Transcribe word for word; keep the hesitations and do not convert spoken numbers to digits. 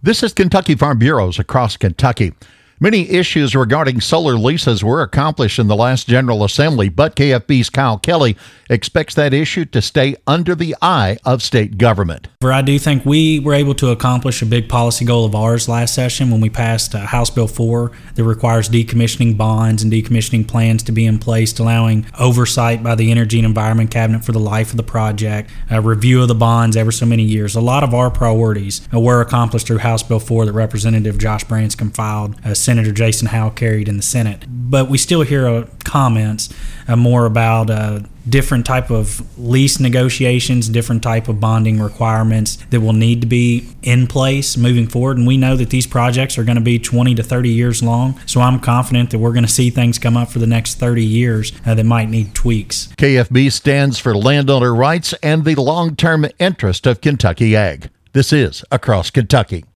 This is Kentucky Farm Bureaus across Kentucky. Many issues regarding solar leases were accomplished in the last General Assembly, but K F B's Kyle Kelly expects that issue to stay under the eye of state government. I do think we were able to accomplish a big policy goal of ours last session when we passed uh, House Bill four that requires decommissioning bonds and decommissioning plans to be in place, allowing oversight by the Energy and Environment Cabinet for the life of the project, a review of the bonds every so many years. A lot of our priorities uh, were accomplished through House Bill four that Representative Josh Branscombe filed, uh, Senator Jason Howell carried in the Senate. But we still hear uh, comments uh, more about uh, different type of lease negotiations, different type of bonding requirements that will need to be in place moving forward. And we know that these projects are going to be twenty to thirty years long. So I'm confident that we're going to see things come up for the next thirty years uh, that might need tweaks. K F B stands for landowner rights and the long-term interest of Kentucky Ag. This is Across Kentucky.